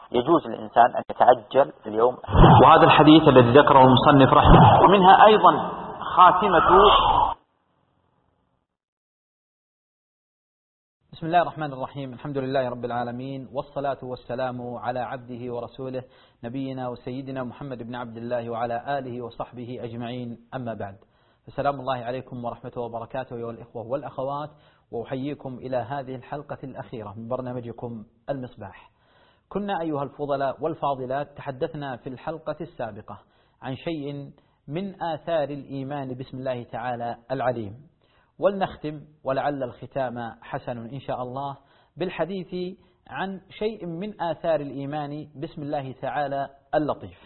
يجوز للإنسان أن يتعجل في اليوم. وهذا الحديث الذي ذكره المصنف رحمه، ومنها أيضا خاتمة. بسم الله الرحمن الرحيم، الحمد لله رب العالمين، والصلاة والسلام على عبده ورسوله نبينا وسيدنا محمد بن عبد الله وعلى آله وصحبه أجمعين، أما بعد، فسلام الله عليكم ورحمته وبركاته أيها الإخوة والأخوات، وأحييكم إلى هذه الحلقة الأخيرة من برنامجكم المصباح. كنا أيها الفضلاء والفاضلات تحدثنا في الحلقة السابقة عن شيء من آثار الإيمان بسم الله تعالى العليم، ولنختم ولعل الختام حسن إن شاء الله بالحديث عن شيء من آثار الإيمان بسم الله تعالى اللطيف.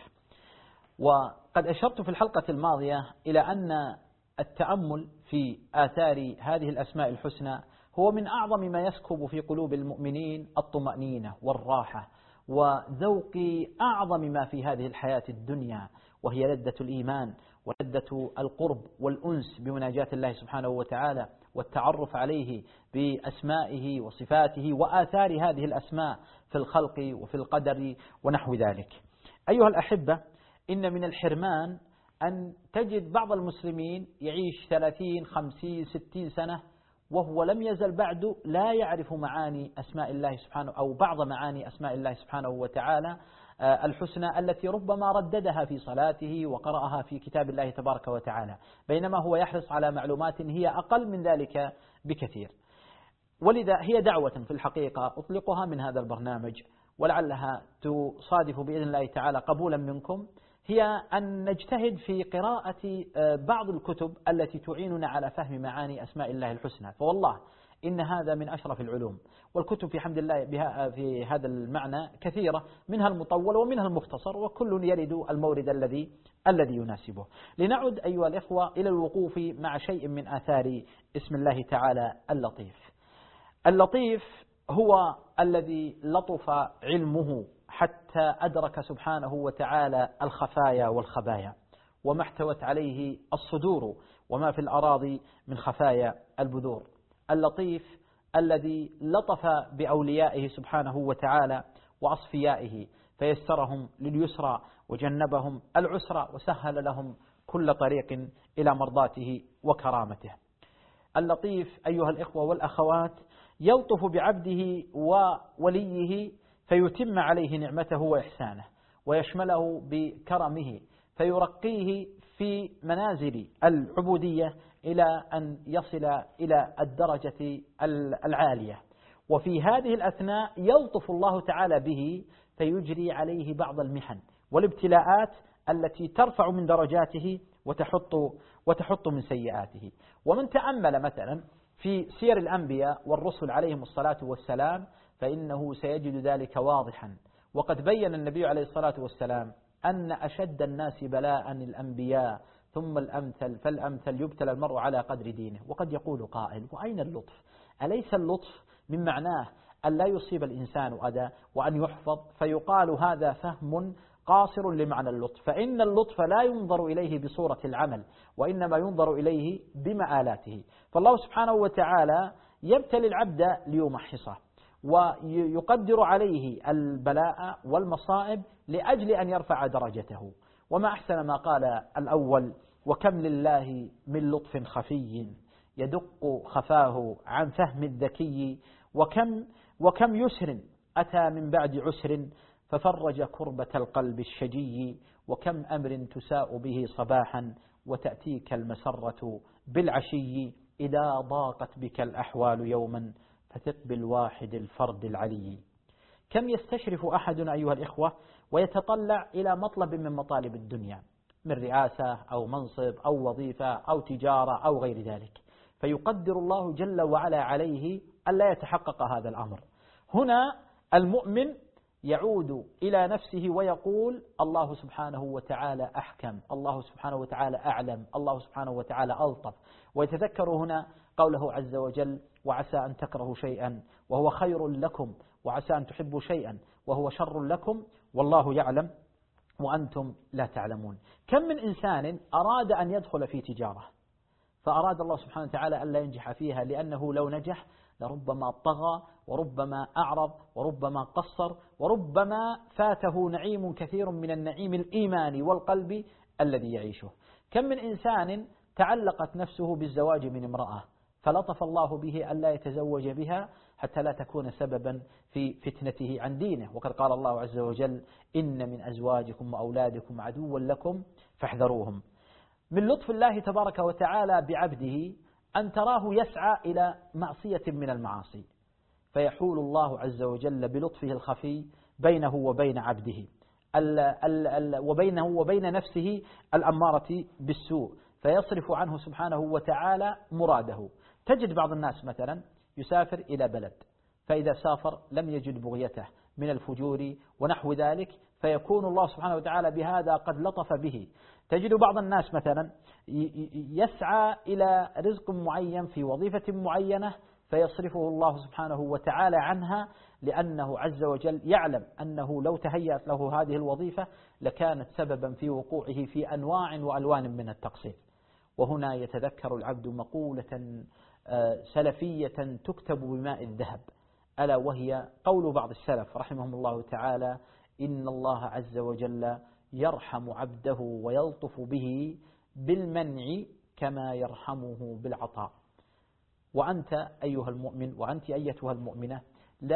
وقد أشرت في الحلقة الماضية إلى أن التأمل في آثار هذه الأسماء الحسنى هو من أعظم ما يسكب في قلوب المؤمنين الطمأنينة والراحة وذوق أعظم ما في هذه الحياة الدنيا، وهي لذة الإيمان ولذة القرب والأنس بمناجاة الله سبحانه وتعالى، والتعرف عليه بأسمائه وصفاته وآثار هذه الأسماء في الخلق وفي القدر ونحو ذلك. أيها الأحبة، إن من الحرمان أن تجد بعض المسلمين يعيش 30 50 60 سنة وهو لم يزل بعد لا يعرف معاني أسماء الله سبحانه أو بعض معاني أسماء الله سبحانه وتعالى الحسنى التي ربما رددها في صلاته وقرأها في كتاب الله تبارك وتعالى، بينما هو يحرص على معلومات هي أقل من ذلك بكثير. ولذا هي دعوة في الحقيقة أطلقها من هذا البرنامج، ولعلها تصادف بإذن الله تعالى قبولا منكم، هي أن نجتهد في قراءة بعض الكتب التي تعيننا على فهم معاني أسماء الله الحسنى، فوالله إن هذا من أشرف العلوم، والكتب في حمد الله بها في هذا المعنى كثيرة، منها المطول ومنها المختصر، وكل يرد المورد الذي يناسبه. لنعد أيها الإخوة إلى الوقوف مع شيء من آثار اسم الله تعالى اللطيف. اللطيف هو الذي لطف علمه حتى أدرك سبحانه وتعالى الخفايا والخبايا، وما احتوت عليه الصدور وما في الأراضي من خفايا البذور. اللطيف الذي لطف بأوليائه سبحانه وتعالى وأصفيائه، فيسرهم لليسرى وجنبهم العسرى وسهل لهم كل طريق إلى مرضاته وكرامته. اللطيف أيها الإخوة والأخوات يلطف بعبده ووليه فيتم عليه نعمته وإحسانه، ويشمله بكرمه فيرقيه في منازل العبودية إلى أن يصل إلى الدرجة العالية. وفي هذه الأثناء يلطف الله تعالى به فيجري عليه بعض المحن والابتلاءات التي ترفع من درجاته وتحط من سيئاته. ومن تأمل مثلا في سير الأنبياء والرسل عليهم الصلاة والسلام فإنه سيجد ذلك واضحا. وقد بين النبي عليه الصلاة والسلام أن أشد الناس بلاء الأنبياء ثم الأمثل فالأمثل يبتلى المرء على قدر دينه. وقد يقول قائل: وأين اللطف؟ أليس اللطف من معناه أن لا يصيب الإنسان أذى وأن يحفظ؟ فيقال هذا فهم قاصر لمعنى اللطف، فإن اللطف لا ينظر إليه بصورة العمل، وإنما ينظر إليه بمآلاته. فالله سبحانه وتعالى يبتلي العبد ليمحصه، ويقدر عليه البلاء والمصائب لأجل أن يرفع درجته. وما أحسن ما قال الأول: وكم لله من لطف خفي يدق خفاه عن فهم الذكي، وكم يسر أتى من بعد عسر ففرج كربة القلب الشجي، وكم أمر تساء به صباحا وتأتيك المسرة بالعشي، إذا ضاقت بك الأحوال يوما فثق بالواحد الفرد العلي. كم يستشرف أحدنا أيها الإخوة ويتطلع إلى مطلب من مطالب الدنيا، من رئاسة أو منصب أو وظيفة أو تجارة أو غير ذلك، فيقدر الله جل وعلا عليه ألا يتحقق هذا الأمر. هنا المؤمن يعود إلى نفسه ويقول: الله سبحانه وتعالى أحكم، الله سبحانه وتعالى أعلم، الله سبحانه وتعالى ألطف. ويتذكر هنا قوله عز وجل: وعسى أن تكرهوا شيئا وهو خير لكم، وعسى أن تحبوا شيئا وهو شر لكم، والله يعلم وأنتم لا تعلمون. كم من إنسان أراد أن يدخل في تجارة فأراد الله سبحانه وتعالى ألا ينجح فيها، لأنه لو نجح لربما طغى وربما أعرض وربما قصر وربما فاته نعيم كثير من النعيم الإيماني والقلبي الذي يعيشه. كم من إنسان تعلقت نفسه بالزواج من امرأة فلطف الله به ألا يتزوج بها حتى لا تكون سببا في فتنته عن دينه، وقد قال الله عز وجل إن من أزواجكم وأولادكم عدوا لكم فاحذروهم. من لطف الله تبارك وتعالى بعبده أن تراه يسعى إلى معصية من المعاصي فيحول الله عز وجل بلطفه الخفي بينه وبين عبده وبينه وبين نفسه الأمارة بالسوء فيصرف عنه سبحانه وتعالى مراده. تجد بعض الناس مثلا يسافر إلى بلد فإذا سافر لم يجد بغيته من الفجور ونحو ذلك فيكون الله سبحانه وتعالى بهذا قد لطف به. تجد بعض الناس مثلا يسعى إلى رزق معين في وظيفة معينة فيصرفه الله سبحانه وتعالى عنها لأنه عز وجل يعلم أنه لو تهيأت له هذه الوظيفة لكانت سببا في وقوعه في أنواع وألوان من التقصير. وهنا يتذكر العبد مقولة سلفية تكتب بماء الذهب، ألا وهي قول بعض السلف رحمهم الله تعالى: إن الله عز وجل يرحم عبده ويلطف به بالمنع كما يرحمه بالعطاء. وأنت أيها المؤمن وأنت أيتها المؤمنة لا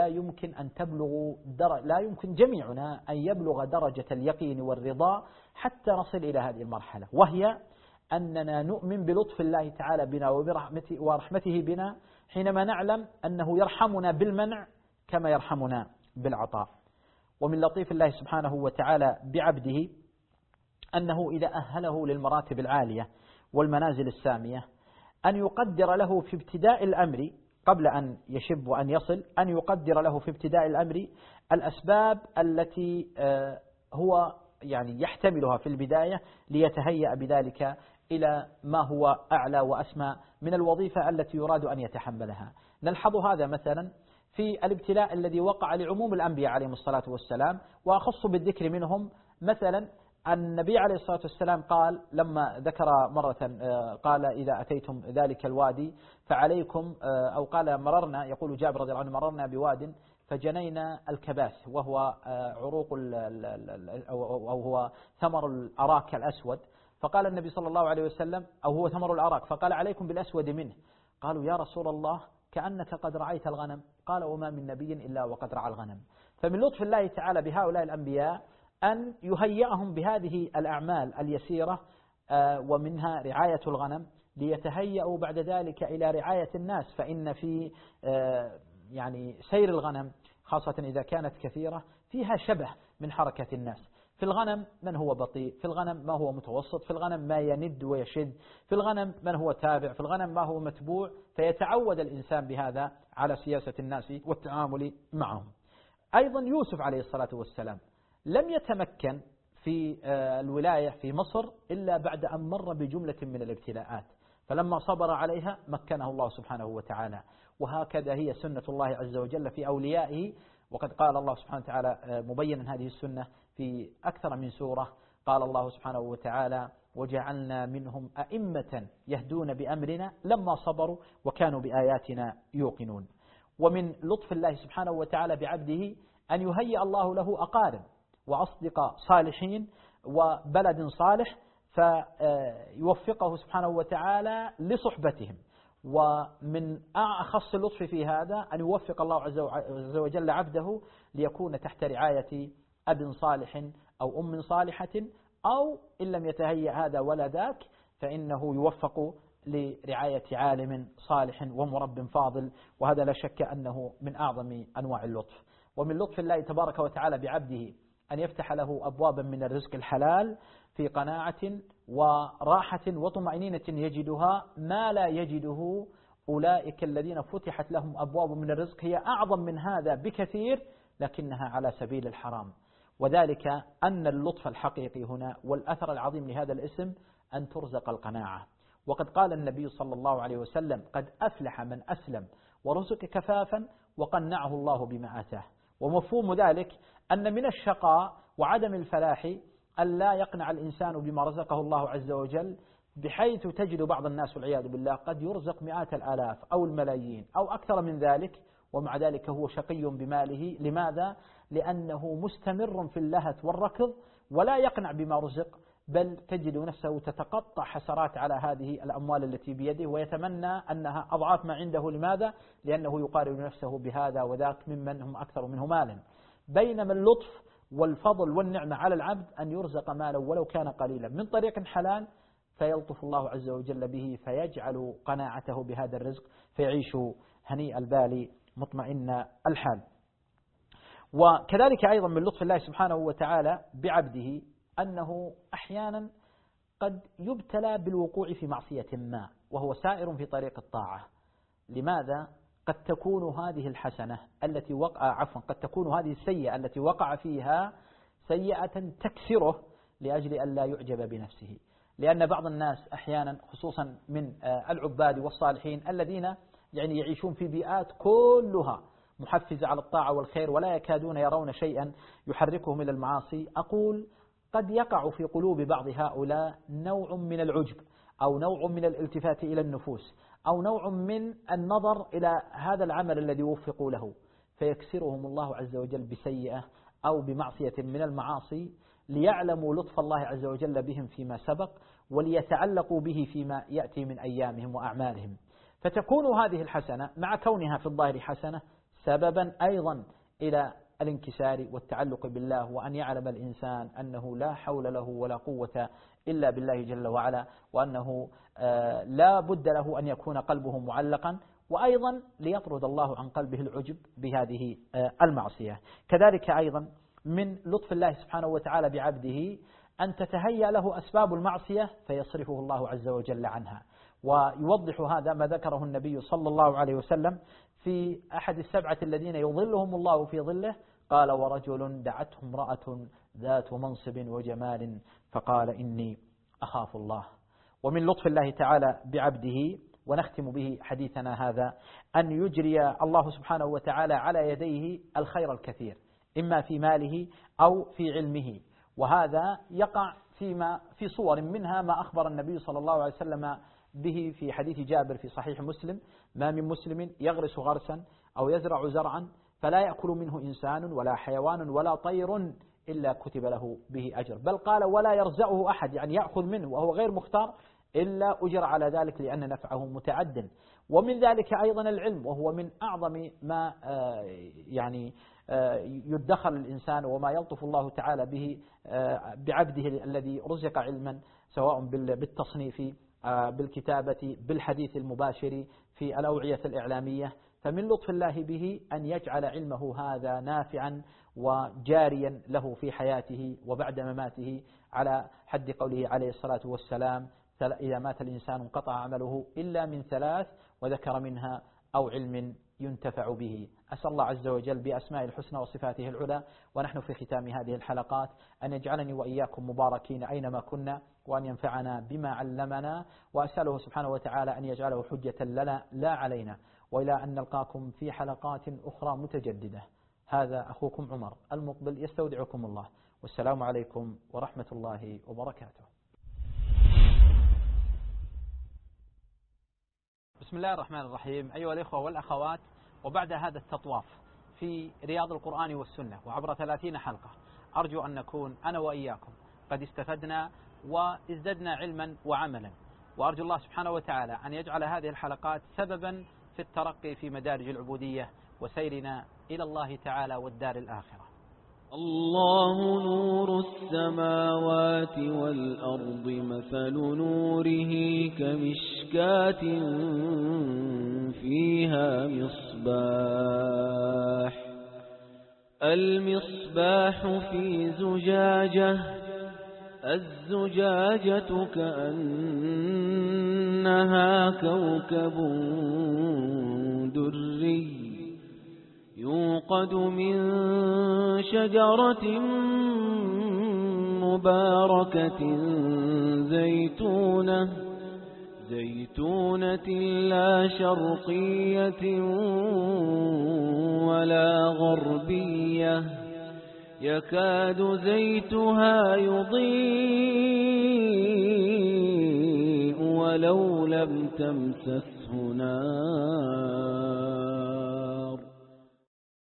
يمكن جميعنا أن يبلغ درجة اليقين والرضا حتى نصل إلى هذه المرحلة، وهي أننا نؤمن بلطف الله تعالى بنا ورحمته بنا حينما نعلم أنه يرحمنا بالمنع كما يرحمنا بالعطاء. ومن لطيف الله سبحانه وتعالى بعبده أنه إذا أهله للمراتب العالية والمنازل السامية أن يقدر له في ابتداء الأمر قبل أن يشب وأن يصل، أن يقدر له في ابتداء الأمر الأسباب التي هو يعني يحتملها في البداية ليتهيأ بذلك إلى ما هو أعلى وأسمى من الوظيفة التي يراد أن يتحملها. نلحظ هذا مثلا في الابتلاء الذي وقع لعموم الأنبياء عليهم الصلاة والسلام، وأخص بالذكر منهم مثلا النبي عليه الصلاة والسلام قال لما ذكر مرة قال إذا أتيتم ذلك الوادي فعليكم، أو قال مررنا، يقول جابر رضي الله عنه مررنا بواد فجنينا الكباس وهو عروق أو هو ثمر الأراك الأسود، فقال النبي صلى الله عليه وسلم أو هو ثمر الأراك، فقال عليكم بالأسود منه. قالوا يا رسول الله كأنك قد رعيت الغنم، قال وما من نبي إلا وقد رعى الغنم. فمن لطف الله تعالى بهؤلاء الأنبياء أن يهيئهم بهذه الأعمال اليسيرة ومنها رعاية الغنم ليتهيئوا بعد ذلك إلى رعاية الناس، فإن في يعني سير الغنم خاصة إذا كانت كثيرة فيها شبه من حركة الناس. في الغنم من هو بطيء، في الغنم ما هو متوسط، في الغنم ما يند ويشد، في الغنم من هو تابع، في الغنم ما هو متبوع، فيتعود الإنسان بهذا على سياسة الناس والتعامل معهم. أيضا يوسف عليه الصلاة والسلام لم يتمكن في الولاية في مصر إلا بعد أن مر بجملة من الابتلاءات، فلما صبر عليها مكنه الله سبحانه وتعالى. وهكذا هي سنة الله عز وجل في أوليائه، وقد قال الله سبحانه وتعالى مبينا هذه السنة في أكثر من سورة. قال الله سبحانه وتعالى وجعلنا منهم أئمة يهدون بأمرنا لما صبروا وكانوا بآياتنا يوقنون. ومن لطف الله سبحانه وتعالى بعبده أن يهيئ الله له أقارب وأصدقاء صالحين وبلد صالح فيوفقه سبحانه وتعالى لصحبتهم. ومن أخص اللطف في هذا أن يوفق الله عز وجل عبده ليكون تحت رعاية أب صالح أو أم صالحة، أو إن لم يتهيأ هذا ولا ذاك فإنه يوفق لرعاية عالم صالح ومرب فاضل، وهذا لا شك أنه من أعظم أنواع اللطف. ومن لطف الله تبارك وتعالى بعبده أن يفتح له أبوابا من الرزق الحلال في قناعة وراحة وطمأنينة يجدها ما لا يجده أولئك الذين فتحت لهم أبواب من الرزق هي أعظم من هذا بكثير لكنها على سبيل الحرام. وذلك أن اللطف الحقيقي هنا والأثر العظيم لهذا الاسم أن ترزق القناعة. وقد قال النبي صلى الله عليه وسلم قد أفلح من أسلم ورزق كفافا وقنعه الله بما آتاه. ومفهوم ذلك أن من الشقاء وعدم الفلاح أن لا يقنع الإنسان بما رزقه الله عز وجل بحيث تجد بعض الناس والعياذ بالله قد يرزق مئات الآلاف أو الملايين أو أكثر من ذلك، ومع ذلك هو شقي بماله. لماذا؟ لأنه مستمر في اللهث والركض ولا يقنع بما رزق، بل تجد نفسه تتقطع حسرات على هذه الأموال التي بيده ويتمنى أنها أضعاف ما عنده. لماذا؟ لأنه يقارن نفسه بهذا وذاك ممن هم أكثر منه مالا. بينما اللطف والفضل والنعمة على العبد أن يرزق مالا ولو كان قليلا من طريق حلال، فيلطف الله عز وجل به فيجعل قناعته بهذا الرزق فيعيش هنيء البال مطمئن الحال. وكذلك أيضا من لطف الله سبحانه وتعالى بعبده أنه أحيانا قد يبتلى بالوقوع في معصية ما وهو سائر في طريق الطاعة. لماذا؟ قد تكون هذه الحسنة التي قد تكون هذه السيئة التي وقع فيها سيئة تكسره لأجل أن لا يعجب بنفسه. لأن بعض الناس أحيانا خصوصا من العباد والصالحين الذين يعني يعيشون في بيئات كلها محفزة على الطاعة والخير ولا يكادون يرون شيئا يحركهم إلى المعاصي، أقول قد يقع في قلوب بعض هؤلاء نوع من العجب أو نوع من الالتفات إلى النفوس أو نوع من النظر إلى هذا العمل الذي وفقوا له، فيكسرهم الله عز وجل بسيئة أو بمعصية من المعاصي ليعلموا لطف الله عز وجل بهم فيما سبق وليتعلقوا به فيما يأتي من أيامهم وأعمالهم. فتكون هذه الحسنة مع كونها في الظاهر حسنة سببا أيضا إلى الانكسار والتعلق بالله، وأن يعلم الإنسان أنه لا حول له ولا قوة إلا بالله جل وعلا، وأنه لا بد له أن يكون قلبه معلقا، وأيضا ليطرد الله عن قلبه العجب بهذه المعصية. كذلك أيضا من لطف الله سبحانه وتعالى بعبده أن تتهيأ له أسباب المعصية فيصرفه الله عز وجل عنها. ويوضح هذا ما ذكره النبي صلى الله عليه وسلم في أحد السبعة الذين يظلهم الله في ظله، قال: ورجل دعته امرأة ذات منصب وجمال فقال إني أخاف الله. ومن لطف الله تعالى بعبده، ونختم به حديثنا هذا، أن يجري الله سبحانه وتعالى على يديه الخير الكثير إما في ماله أو في علمه، وهذا يقع في صور منها ما أخبر النبي صلى الله عليه وسلم به في حديث جابر في صحيح مسلم: ما من مسلم يغرس غرسا أو يزرع زرعا فلا يأكل منه إنسان ولا حيوان ولا طير إلا كتب له به أجر، بل قال: ولا يرزعه أحد، يعني يأخذ منه وهو غير مختار، إلا أجر على ذلك لأن نفعه متعد. ومن ذلك أيضا العلم، وهو من أعظم ما يدخر الإنسان وما يلطف الله تعالى به بعبده الذي رزق علما، سواء بالتصنيف، بالكتابة، بالحديث المباشر، في الأوعية الإعلامية. فمن لطف الله به أن يجعل علمه هذا نافعا وجاريا له في حياته وبعد مماته، على حد قوله عليه الصلاة والسلام: إذا مات الإنسان انقطع عمله إلا من ثلاث، وذكر منها أو علم ينتفع به. أسأل الله عز وجل بأسماء الحسنى وصفاته العلى ونحن في ختام هذه الحلقات أن يجعلني وإياكم مباركين أينما كنا، وأن ينفعنا بما علمنا، وأسأله سبحانه وتعالى أن يجعله حجة لنا لا علينا، وإلى أن نلقاكم في حلقات أخرى متجددة. هذا أخوكم عمر المقبل يستودعكم الله، والسلام عليكم ورحمة الله وبركاته. بسم الله الرحمن الرحيم. أيها الإخوة والأخوات، وبعد هذا التطواف في رياض القرآن والسنة وعبر 30 حلقة، أرجو أن نكون أنا وإياكم قد استفدنا وازددنا علما وعملا، وأرجو الله سبحانه وتعالى أن يجعل هذه الحلقات سببا في الترقي في مدارج العبودية وسيرنا إلى الله تعالى والدار الآخرة. الله نور السماوات والأرض، مثل نوره كمشكاة فيها مصباح، المصباح في زجاجة، الزجاجة كأنها كوكب دري يوقد من شجرة مباركة زيتونة لا شرقية ولا غربية، يكاد زيتها يضيء ولو لم تمسسه نار